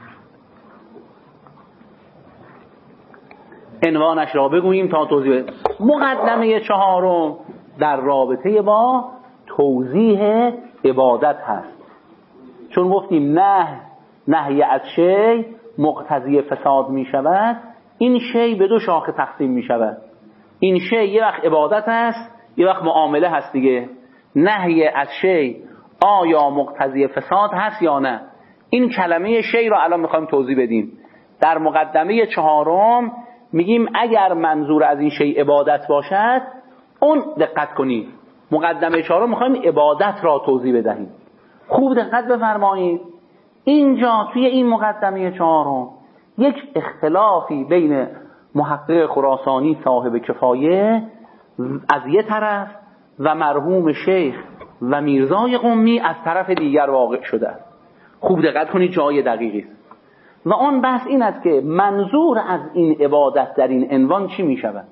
عنوانش را بگوییم تا توضیح بدیم. مقدمه چهارم در رابطه با توضیح عبادت هست. چون گفتیم نهی از شیء مقتضی فساد می شود، این شی به دو شاخه تقسیم می شود. این شی یه وقت عبادت است، یه وقت معامله هست دیگه. نهی از شی آیا مقتضی فساد هست یا نه؟ این کلمه شی را الان میخوایم توضیح بدیم. در مقدمه 4 میگیم اگر منظور از این شی عبادت باشد، اون دقت کنید، مقدمه 4 میخوایم عبادت را توضیح بدهیم. خوب دقت بفرمایید، اینجا توی این مقدمه 4 یک اختلافی بین محقق خراسانی صاحب کفایه از یه طرف و مرحوم شیخ و میرزای قمی از طرف دیگر واقع شده. خوب دقت کنید، جای دقیقی است. و اون بحث این است که منظور از این عبادت در این عنوان چی می شود؟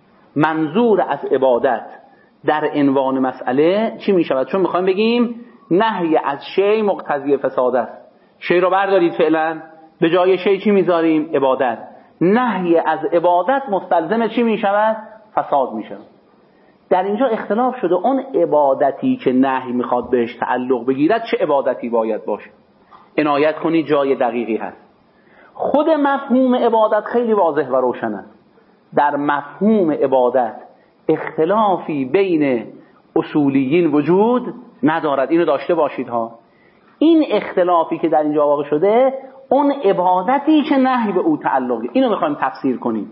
منظور از عبادت در عنوان مسئله چی می شود؟ چون میخوایم بگیم نهی از شی مقتضی فساد است. شی رو بردارید فعلا، به جای شی چی میذاریم؟ عبادت. نهی از عبادت مستلزم چی می شود؟ فساد می شود. در اینجا اختلاف شده اون عبادتی که نهی میخواد بهش تعلق بگیرد چه عبادتی باید باشه. عنایت کنید، جای دقیقی هست. خود مفهوم عبادت خیلی واضح و روشن است. در مفهوم عبادت اختلافی بین اصولیین وجود ندارد. اینو داشته باشید ها. این اختلافی که در اینجا واقع شده اون عبادتی که نهی به او تعلق، اینو میخوایم تفسیر کنیم.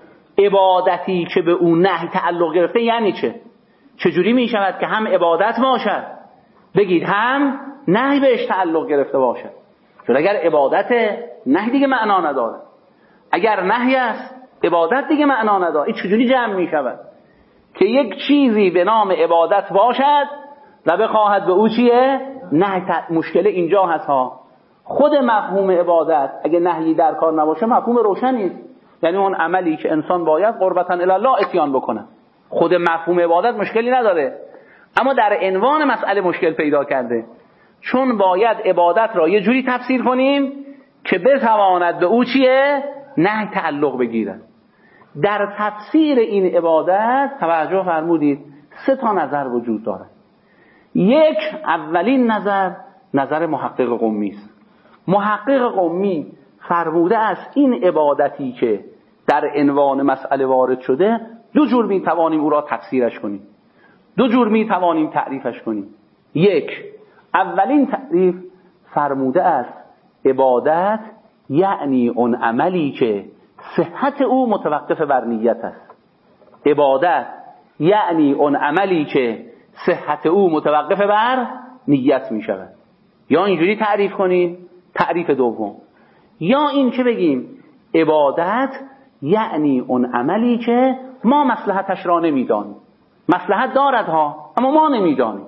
عبادتی که به اون نهی تعلق گرفته یعنی چه؟ چجوری می شود که هم عبادت باشد بگید هم نهی بهش تعلق گرفته باشد؟ چون اگر عبادت نهی دیگه معنا نداره، اگر نهی است عبادت دیگه معنا نداره. این چجوری جمع می شود که یک چیزی به نام عبادت باشد و بخواهد به او چیه؟ نهی. مشکل اینجا هست ها. خود مفهوم عبادت اگه نهی در کار نباشه مفهوم روشنی است. یعنی اون عملی که انسان باید قربتا الی الله اتیان بکنه. خود مفهوم عبادت مشکلی نداره، اما در عنوان مسئله مشکل پیدا کرده. چون باید عبادت را یه جوری تفسیر کنیم که بتواند به او چیه؟ نهی تعلق بگیرد. در تفسیر این عبادت توجه فرمودید 3 نظر وجود دارد. یک، اولین نظر محقق قمی است. محقق قمی فرموده است این عبادتی که در عنوان مسئله وارد شده 2 جور میتوانیم او را تفسیرش کنیم، 2 جور میتوانیم تعریفش کنیم. یک، اولین تعریف فرموده است عبادت یعنی اون عملی که صحت او متوقف بر نیت است. عبادت یعنی اون عملی که صحت او متوقف بر نیت می شود. یا اینجوری تعریف کنیم، تعریف دوم. یا این که بگیم عبادت یعنی اون عملی که ما مصلحتش را نمیدانیم. مصلحت دارد ها، اما ما نمیدانیم.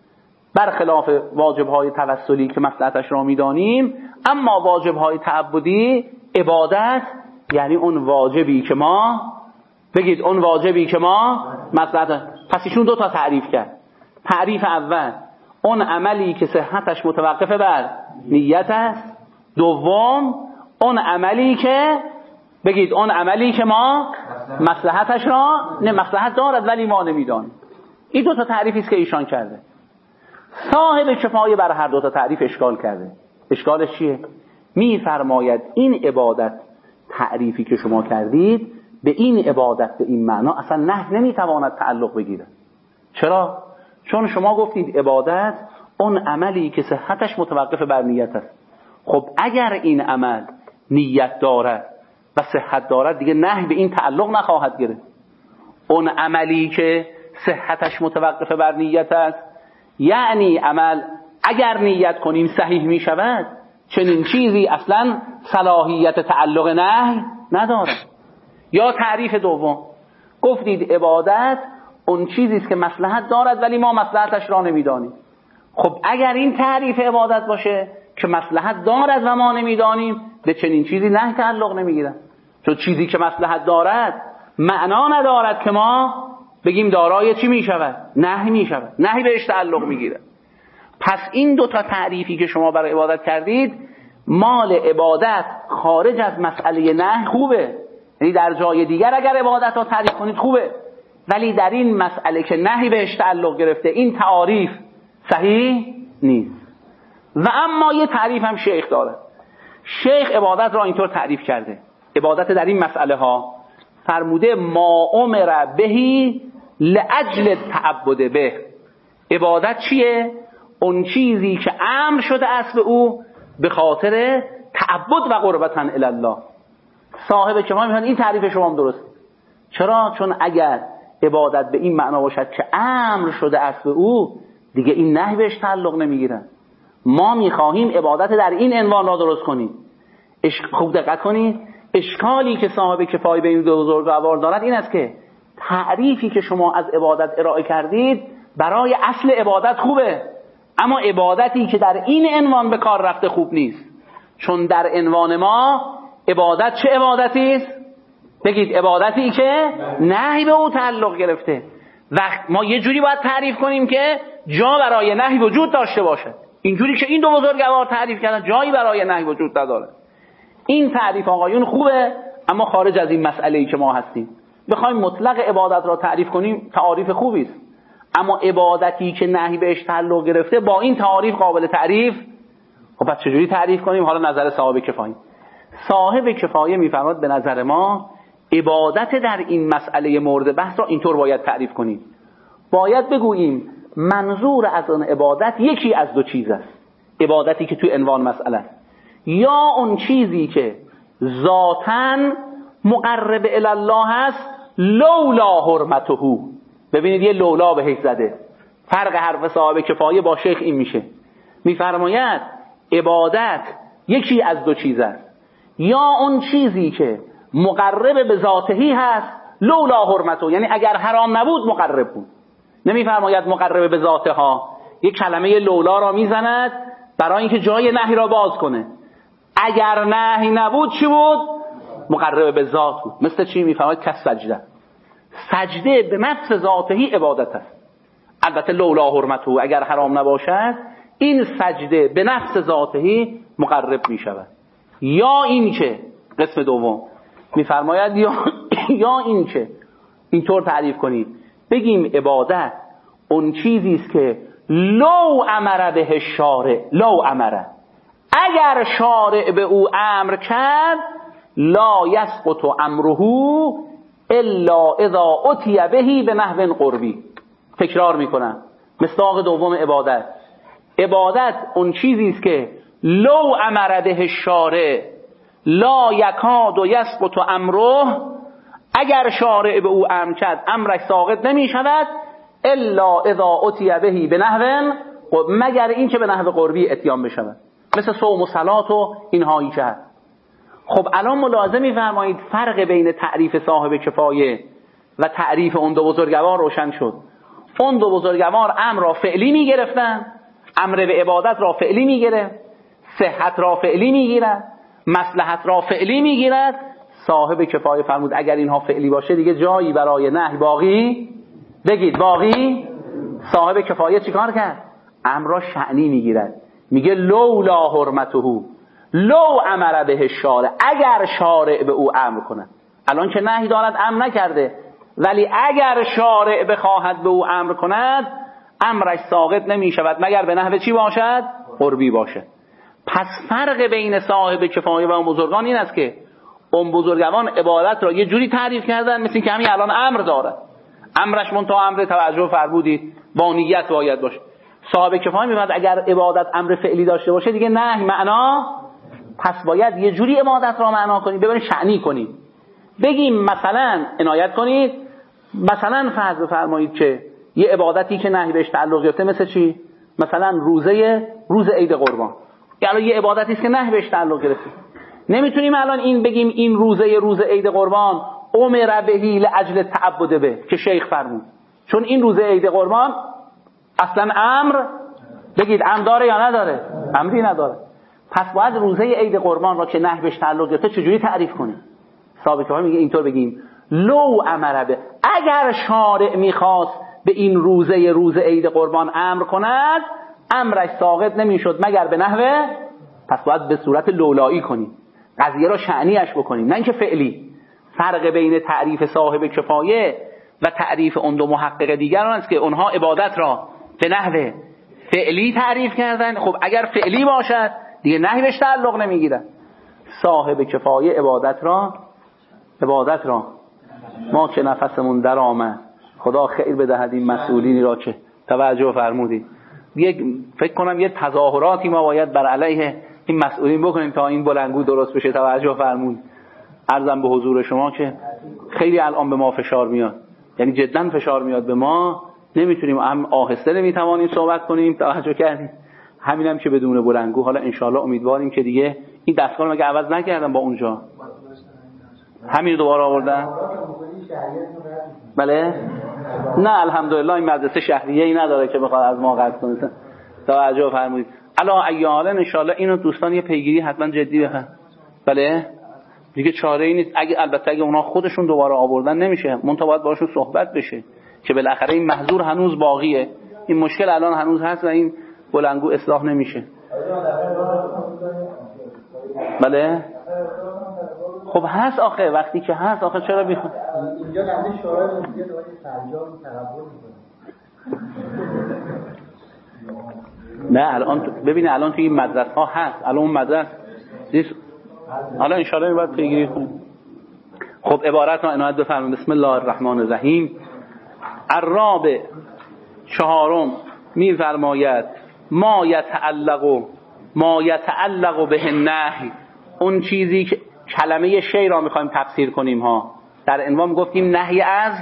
برخلاف واجبهای توسلی که مصلحتش را میدانیم، اما واجبهای تعبدی عبادت یعنی اون واجبی که ما بگید اون واجبی که ما مصلحت. پس ایشون 2 تعریف کرد. تعریف اول اون عملی که صحتش متوقف بر نیت است. دوم اون عملی که بگید اون عملی که ما مصلحتش را مصلحت دارد ولی ما نمیدانیم. این 2 تعریفی است که ایشان کرده. صاحب کفایه بر هر 2 تعریف اشکال کرده. اشکالش چیه؟ میفرماید این عبادت تعریفی که شما کردید به این عبادت به این معنا اصلا نهی نمیتواند تعلق بگیره. چرا؟ چون شما گفتید عبادت اون عملی که صحتش متوقف بر نیت است. خب اگر این عمل نیت دارد و صحت دارد دیگه نهی به این تعلق نخواهد گرفت. اون عملی که صحتش متوقف بر نیت است یعنی عمل اگر نیت کنیم صحیح می شود، چنین چیزی اصلا صلاحیت تعلق نهی ندارد. یا تعریف دوم گفتید عبادت اون چیزی است که مصلحت دارد ولی ما مصلحتش را نمیدانیم. خب اگر این تعریف عبادت باشه که مصلحت دارد و ما نمیدانیم، به چنین چیزی نهی تعلق نمیگیرد. چون چیزی که مصلحت دارد معنا ندارد که ما بگیم دارای چی میشود؟ نهی میشود. نهی بهش تعلق میگیره. پس این 2 تعریفی که شما برای عبادت کردید مال عبادت خارج از مسئله نهی خوبه، یعنی در جای دیگر اگر عبادت رو تعریف کنید خوبه، ولی در این مسئله که نهی بهش تعلق گرفته این تعریف صحیح نیست. و اما یه تعریف هم شیخ داره. شیخ عبادت را اینطور تعریف کرده، عبادت در این مسئله ها فرموده ما امر بهی لاجل تعبد به. عبادت چیه؟ اون چیزی که امر شده است به او به خاطر تعبد و قربتن الی الله. صاحب کمال میگن این تعریف شما هم درست. چرا؟ چون اگر عبادت به این معنا باشد که امر شده است به او، دیگه این نهی بهش تعلق نمیگیره. ما میخواهیم عبادت در این عنوان را درست کنیم. خوب دقت کنید، اشکالی که صاحب کفایه به این دو بزرگوار دارد این است که تعریفی که شما از عبادت ارائه کردید برای اصل عبادت خوبه، اما عبادتی که در این عنوان به کار رفته خوب نیست. چون در عنوان ما عبادت چه عبادتی است؟ بگید عبادتی که نهی به او تعلق گرفته. وقت ما یه جوری باید تعریف کنیم که جا برای نهی وجود داشته باشه. اینجوری که این دو بزرگوار تعریف کردن جایی برای نهی وجود نداره. این تعریف آقایون خوبه، اما خارج از این مسئله‌ای که ما هستیم. بخوایم مطلق عبادت را تعریف کنیم تعریف خوبی است، اما عبادتی که نهی بهش تعلق گرفته با این تعریف قابل تعریف. خب پس چجوری تعریف کنیم؟ حالا نظر صاحب کفایه. صاحب کفایه میفرماد به نظر ما عبادت در این مسئله مورد بحث را اینطور باید تعریف کنیم. باید بگوییم منظور از آن عبادت یکی از دو چیز است. عبادتی که تو عنوان مسئله است، یا اون چیزی که ذاتاً مقرب الی الله است لولا حرمته. ببینید یه لولا بهش زده. فرق حرف صاحب کفایه با شیخ این میشه، میفرماید عبادت یکی از دو چیز است، یا اون چیزی که مقرب به ذاتهی هست لولا حرمته، یعنی اگر حرام نبود مقرب بود. نمیفرماید مقرب به ذاته ها، یک کلمه لولا را میزند برای اینکه جای نهی را باز کنه. اگر نهی نبود چی بود؟ مقرب به ذات بود. مثل چی؟ میفرماید کس سجده. سجده به نفس ذاتهی عبادت است. البته لولا حرمته، اگر حرام نباشد این سجده به نفس ذاتهی مقرب میشود. یا این که قسم دوم میفرماید یا این که اینطور تعریف کنید، بگیم عبادت اون چیزی است که لو امر به شارع، لو امر، اگر شارع به او امر کرد لا یسقط امره الا اذا اتی به به نحو قربی. تکرار میکنم، مصداق دوم عبادت. عبادت اون چیزی است که لو امر به شارع لا یکاد یسقط امره، اگر شارع به او امر کرد امرش ساقط نمی شود الا اذا اتی به به نحو، مگر این که به نحو قربی اتیان بشود، مثل صوم و صلات و اینهایی که هست. خب الان ملاحظه می‌فرمایید فرق بین تعریف صاحب کفایه و تعریف اون دو بزرگوار روشن شد. اون دو بزرگوار امر را فعلی می‌گرفتن، امر به عبادت را فعلی می‌گرفت، صحت را فعلی می‌گیرد، مصلحت را فعلی می‌گیرد. صاحب کفایه فرمود اگر اینها فعلی باشه دیگه جایی برای نهی باقی، بگید باقی. صاحب کفایه چیکار کرد؟ امر را شأنی می‌گیرد، میگه لولا حرمته لو امر به شارع، اگر شارع به او امر کنه. الان که نهی دارد امر نکرده، ولی اگر شارع بخواهد به او امر کند امرش ساقط نمی شود مگر به نحو چی باشد؟ قربی باشد. پس فرق بین صاحب کفایه و اون بزرگان این است که اون بزرگان عبادت را یه جوری تعریف کردن مثل که همین الان امر دارد، امرش منتها امر توجه فرمودید با نیت باید باشه. صاحب کفایه میگه اگر عبادت امر فعلی داشته باشه دیگه نهی معنا، پس باید یه جوری عبادت را معنا کنیم، ببینید شأنی کنیم. بگیم مثلا عنایت کنید، مثلا فرض بفرمایید که یه عبادتی که نهی بهش تعلق گرفته مثل چی؟ مثلا روز عید قربان، یعنی یه عبادتی است که نهی بهش تعلق گرفته. نمیتونیم الان این بگیم این روز عید قربان امر بهی لاجل تعبد به که شیخ فرمود، چون این روز عید قربان اصلا امر، بگید امر داره یا نداره؟ امری نداره. پس باید روزه عید قربان را که نهی بهش تعلق گرفته چجوری تعریف کنیم؟ صاحب کفایه میگه اینطور بگیم لو امر به، اگر شارع میخواست به این روز عید قربان امر کند امرش ساقط نمیشد مگر به نحو، پس باید به صورت لولایی کنیم، قضیه را شأنیش بکنیم نه اینکه فعلی. فرق بین تعریف صاحب کفایه و تعریف اون دو محقق دیگر است که اونها عبادت را به نحو فعلی تعریف کردن. خب اگر فعلی باشد دیگه نهی بهش تعلق نمیگیره، صاحب کفایه عبادت را ما که نفسمون در آمد، خدا خیر بدهد این مسئولینی را که توجه فرمودید. فکر کنم یه تظاهراتی ما باید بر علیه این مسئولین بکنیم تا این بلندگو درست بشه. توجه فرمود. عرضم به حضور شما که خیلی الان به ما فشار میاد، یعنی جدا فشار میاد به ما، نمیتونیم، هم آهسته نمیتوانیم صحبت کنیم. توجه کردیم؟ همینم که بدون بلندگو. حالا انشالله امیدواریم که دیگه این دستگاه رو مگه عوض نکردن با اونجا، همین دوباره آوردن. بله نه الحمدلله این مدرسه شهریه‌ای نداره که بخواد از ما قطع کنه. توجه فرمودید. الا ایاله انشالله اینو دوستان یه پیگیری حتما جدی بخوان. بله دیگه چاره ای نیست. البته اگه اونا خودشون دوباره آوردن نمیشه، منتها باید باشون صحبت بشه که بالاخره این محظور هنوز باقیه، این مشکل الان هنوز هست و این بلندگو اصلاح نمیشه. بله خب هست آخه، وقتی که هست آخه چرا بیخواد اینجا نزدیک شورای مدیریت دوباره فرجام تقبل میکنه. نه الان ببینه الان توی این مدرسه ها هست، الان اون مدرسه حالا ان شاء الله باید پیگیری کنیم. خب عبارت رو عنایت بفرمایید. بسم الله الرحمن الرحیم. الرابع چهارم میفرماید ما یتعلق به النهی، اون چیزی که کلمه شی را میخوایم تفسیر کنیم ها. در عنوان گفتیم نهی از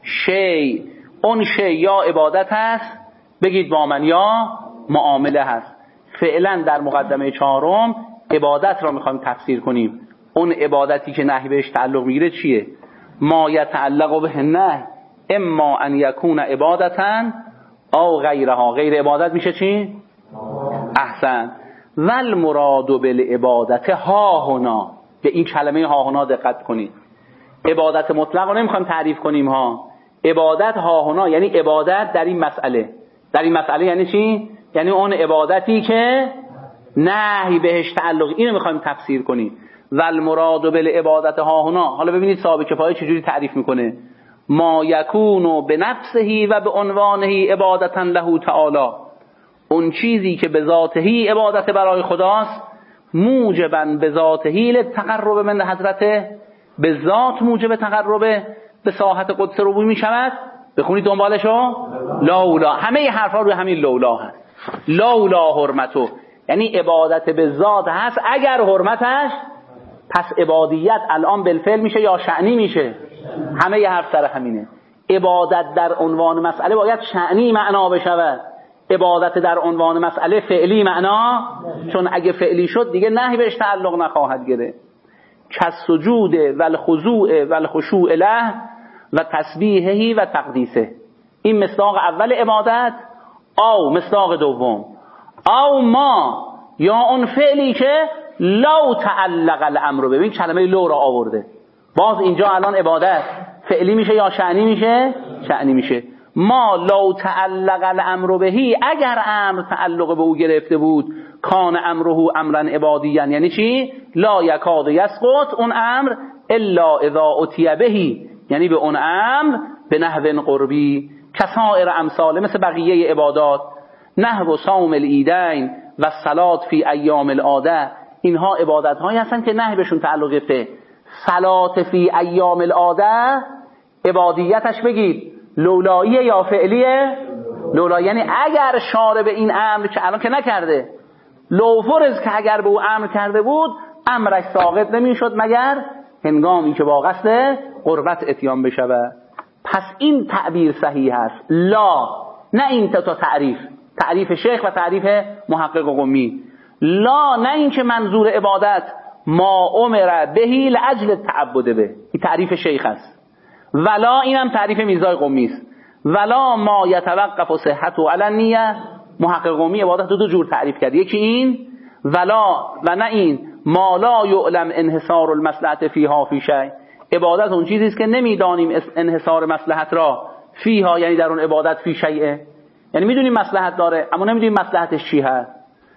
شی، اون شی یا عبادت هست بگید با من، یا معامله هست. فعلا در مقدمه چهارم عبادت را میخوایم تفسیر کنیم. اون عبادتی که نهی بهش تعلق میگیره چیه؟ ما یتعلق به النهی اما ان یکون عبادتا او غیرها. غیر عبادت میشه چی؟ احسن. والمراد بالعبادت ها هنا، به این کلمه ها هنا دقت کنید. عبادت مطلق رو نمیخوایم تعریف کنیم ها. عبادت ها هنا یعنی عبادت در این مسئله. در این مسئله یعنی چی؟ یعنی اون عبادتی که نهی بهش تعلق، اینو میخوایم تفسیر کنیم. والمراد بالعبادت ها هنا. حالا ببینید صاحب کفایه چجوری تعریف میکنه. ما یکون بنفسه و به عنوانه عبادتا له تعالی، اون چیزی که به ذاتهی عبادت برای خداست، موجبا به ذاتهی لتقرب من حضرته، به ذات موجب تقرب به ساحت قدس ربوبی می شود. بخونید دنبالشو. لولا، همه حرفا روی همین لولا هست. لولا حرمتو یعنی عبادت به ذات هست، اگر حرمتش، پس عبادیت الان بالفعل میشه یا شأنی میشه؟ همه حرف سر همینه. عبادت در عنوان مسئله باید شأنی معنا بشود، عبادت در عنوان مسئله فعلی معنا، چون اگه فعلی شد دیگه نهی بهش تعلق نخواهد گرفت. کالسجود والخضوع والخشوع له و تسبیحه و تقدیسه. این مصداق اول عبادت، او مصداق دوم، او ما یا اون فعلی که لو تعلق الامر. ببین کلمه لو را آورده. باز اینجا الان عبادت فعلی میشه یا شأنی میشه؟ شأنی میشه. ما لو تعلق الامر بهی، اگر امر تعلق به او گرفته بود، کان امره امرا عبادیا، یعنی چی؟ لا یکاد یسقط اون امر الا اذا اتی بهی، یعنی به اون امر به نحو قربی کسائر امثال، مثل بقیه عبادات، نحو صوم العیدین و صلات فی ایام العاده. اینها عبادت هایی هستن که نحو بهشون تعلق گرفته. صلات فی ایام العاده عبادیتش بگید لولاییه یا فعلیه؟ لولا، یعنی اگر شارع به این امر که الان که نکرده، لو فرض که اگر به او امر کرده بود، امرش ساقط نمیشد مگر هنگامی که با قصد قربت اتیان بشود. پس این تعبیر صحیح است. لا، نه این تا تعریف شیخ و تعریف محقق قمی. لا، نه این که منظور عبادت ما امر بهی لاجل تعبد به، این تعریف شیخ است. ولا، اینم تعریف میرزای قمی است. ولا ما یتوقف صحته علی النیه، محقق قمی عبادت دو جور تعریف کرد. یکی این، ولا، و نه این ما لا یعلم انحصار المصلحت فیها فی شیء. عبادت اون چیزی است که نمیدانیم انحصار مصلحت را فیها، یعنی در اون عبادت، فی شیء، یعنی میدونیم مصلحت داره اما نمیدونیم مصلحتش چی هست.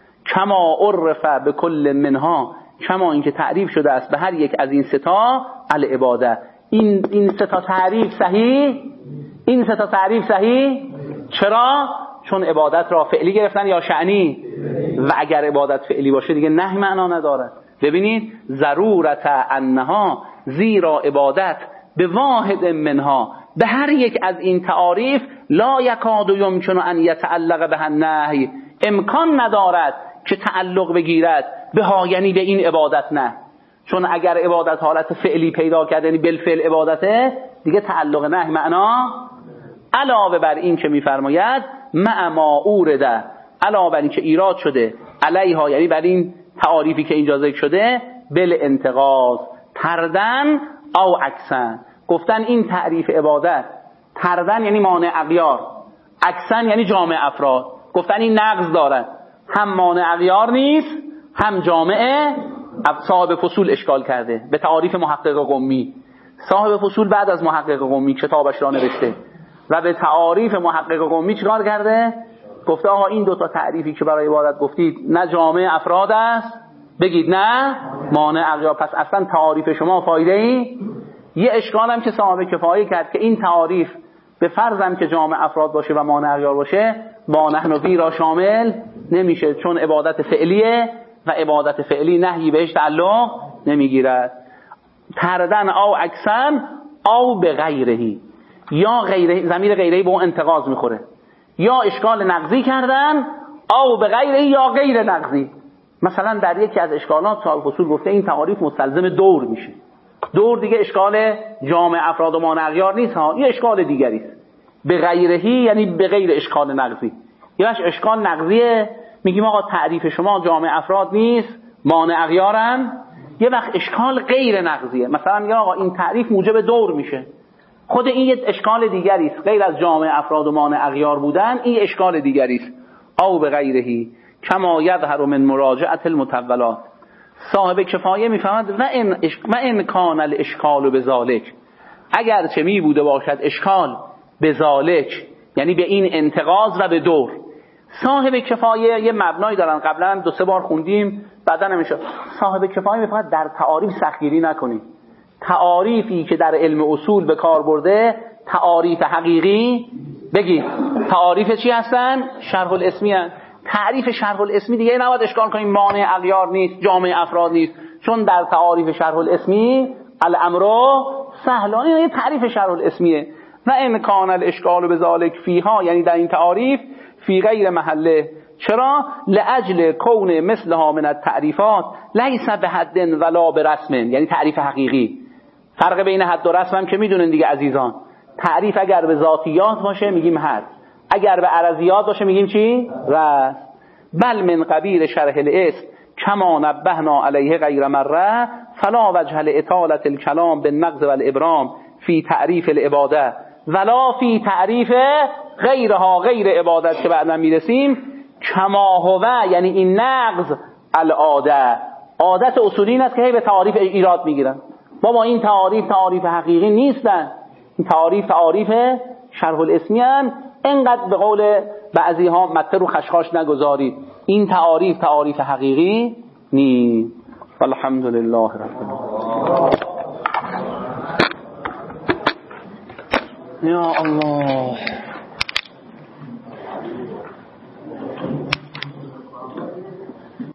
کما عرف به کل منها، کما اینکه تعریف شده است به هر یک از این ستا العباده. این ستا تعریف صحیح، این ستا تعریف صحیح. چرا؟ چون عبادت را فعلی گرفتن یا شأنی، و اگر عبادت فعلی باشه دیگه نهی معنا نداره. ببینید ضرورت انها، زیرا عبادت به واحد منها، به هر یک از این تعاریف، لا یکاد یمکن ان یتعلق به النهی، امکان ندارد که تعلق بگیرد به ها، یعنی به این عبادت نه. چون اگر عبادت حالت فعلی پیدا کرد، یعنی بالفعل عبادته، دیگه تعلق نهی معنا. علاوه بر این که میفرماید مع ما اورده، علاوه بر این که ایراد شده علیها، یعنی بر این تعاریفی که اینجا ذکر شده، بالانتقاض، تردن او عکسن. گفتن این تعریف عبادت، تردن یعنی مانع اغیار، عکسن یعنی جامع افراد. گفتن این نقض دارد، هم مانع اغیار نیست، هم جامعه. صاحب فصول اشکال کرده به تعاریف محقق قمی. صاحب فصول بعد از محقق قمی کتابش را نوشته و به تعاریف محقق قمی چیکار کرده؟ گفته آقا این دوتا تعریفی که برای عبادت گفتید نه جامع افراد است، بگید نه مانع اغیار، پس اصلا تعاریف شما فایده ای. یه اشکال هم که صاحب کفایه کرد که این تعاریف به فرضم که جامع افراد باشه و مانع اغیار باشه، ما نحن فی را شامل نمیشه، چون عبادت فعلیه و عبادت فعلی نهی بهش تعلق نمیگیرد. تردن او عکسن او به غیرهی، یا غیره، ضمیر غیرهی به اون انتقاض میخوره، یا اشکال نقضی کردن، او به غیرهی یا غیر نقضی. مثلا در یکی از اشکالات صاحب فصول گفته این تعاریف مستلزم دور میشه. دور دیگه اشکال جامع افراد و مانع اغیار نیست ها، یه اشکال دیگری است. به غیرهی یعنی به غیر اشکال نقضی. یه اشکال نقضیه، میگیم آقا تعریف شما جامع افراد نیست، مانع اغیارن. یه وقت اشکال غیر نقضیه، مثلا میگه آقا این تعریف موجب دور میشه، خود این یه اشکال دیگری است، غیر از جامع افراد و مانع اغیار بودن، این اشکال دیگری است. او به غیرهی کما یظهر من مراجعه المتولات. صاحب کفایه میفهمد و ان کان الاشکال بذالک، اگر چه می بوده باشد اشکال بذالک، یعنی به این انتقاض و به دور. صاحب کفایه یه مبنایی دارن، قبلا 2-3 بار خوندیم بعدا نمیشه. صاحب کفایه میفهمد در تعاریف سختگیری نکنید. تعاریفی که در علم اصول به کار برده تعاریف حقیقی، بگید تعاریف چی هستن؟ شرح الاسمی هستن. تعریف شرح الاسمی دیگه نباید اشکال کنیم مانع اغیار نیست، جامع افراد نیست، چون در تعاریف شرح الاسمی الامر سهلانی، یه تعریف شرح الاسمیه. و ان کان الاشکال بذالک فیها، یعنی در این تعاریف فی غیر محله. چرا؟ لاجل کون مثلها من التعریفات لیس به حد ولا به رسم، یعنی تعریف حقیقی. فرق بین حد و رسم هم که میدونن دیگه عزیزان. تعریف اگر به ذاتیات باشه میگیم حد، اگر به عرضیات باشه میگیم چی؟ رسم. بل من قبیل شرح الاسم کما نبهنا علیه غیر مره، فلا وجه لاطاله الکلام بالنقض والابرام فی تعریف العباده ولا فی تعریف غیرها، غیر عبادت که بعدا میرسیم. کما هو، یعنی این نقض العاده، عادت اصولی این است که هی به تعاریف ایراد میگیرن. بابا این تعاریف حقیقی نیستن، این تعاریف شرح الاسمی هستند. اینقدر به قول بعضی ها مته رو خشخاش نگذارید، این تعاریف حقیقی نیست. والحمدلله رب العالمین. یا الله.